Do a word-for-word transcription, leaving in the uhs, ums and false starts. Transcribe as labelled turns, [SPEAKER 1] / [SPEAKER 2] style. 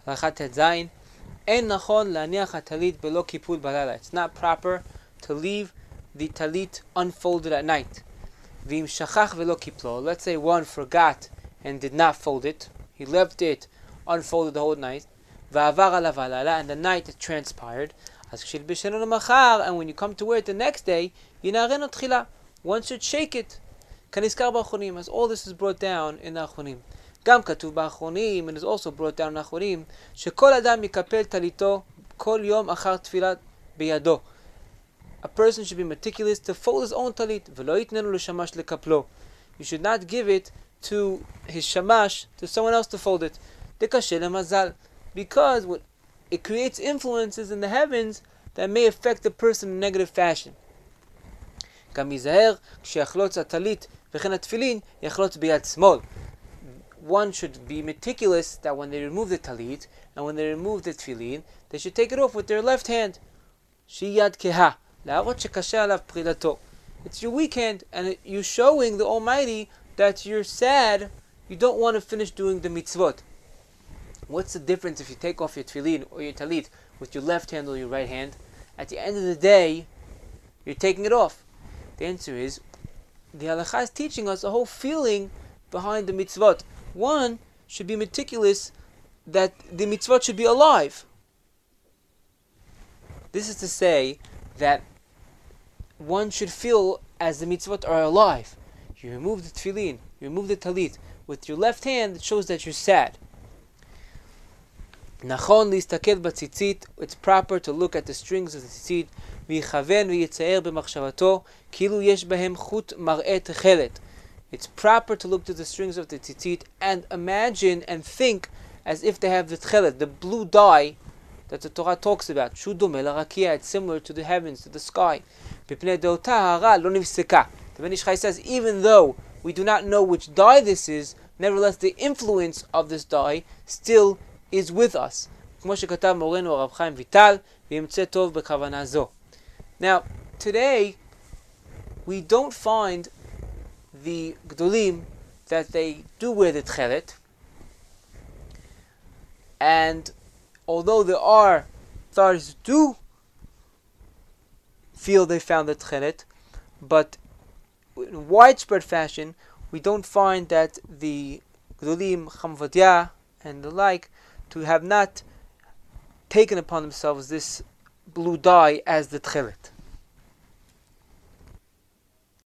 [SPEAKER 1] הלכה ט"ז, אין נכון להניח הטלית בלא קיפול בלילה. It's not proper to leave the talit unfolded at night. ואם שכח ולא קיפלו, let's say one forgot and did not fold it, he left it unfolded the whole night, ועבר עליו הלילה, and the night it transpired, אז כשילבשנו למחר, and when you come to wear it the next day, ינערנו תחילה. One should shake it. כנזכר באחרונים, as all this is brought down in האחרונים. גם כתוב באחרונים, and is also brought down in האחרונים, שכל אדם יקפל טליתו כל יום אחר תפילת בידו. A person should be meticulous to fold his own talit, ולא יתננו לשמש לקפלו. You should not give it to his shamash, to someone else to fold it. דקשה למזל. Because what, it creates influences in the heavens that may affect the person in a negative fashion. גם ייזהר, כשיחלוץ הטלית וכן התפילין, יחלוץ ביד שמאל. One should be meticulous that when they remove the talit and when they remove the tefillin, they should take it off with their left hand. שהיא יד כהה, להראות שקשה עליו פרילתו. It's your weak hand, and it, you're showing the Almighty that you're sad, you don't want to finish doing the mitzvot. What's the difference if you take off your tefillin or your talit with your left hand or your right hand? At the end of the day, you're taking it off. The answer is, the halakha is teaching us a whole feeling behind the mitzvot. One should be meticulous that the mitzvot should be alive. This is to say that one should feel as the mitzvot are alive. You remove the tefillin, you remove the talit with your left hand, it shows that you're sad. נכון להסתכל בציצית, it's proper to look at the strings of the ציצית, ויכוון ויצייר במחשבתו, כאילו יש בהם חוט מראה תכלת. It's proper to look to the strings of the tzitzit and imagine and think as if they have the tchelet, the blue dye that the Torah talks about. Shu domeh larakia, it's similar to the heavens, to the sky. B'pnei deota hara lo nifseka. The Ben Ish Chai says, even though we do not know which dye this is, nevertheless the influence of this dye still is with us. כמו שכתב מורנו הרב חיים ויטל, וימצא טוב בכוונה זו. Now, today, we don't find the Gdolim that they do wear the tchelet, and although there are authorities who do feel they found the tchelet, but in widespread fashion we don't find that the Gdolim, Chamvadia and the like, to have not taken upon themselves this blue dye as the tchelet.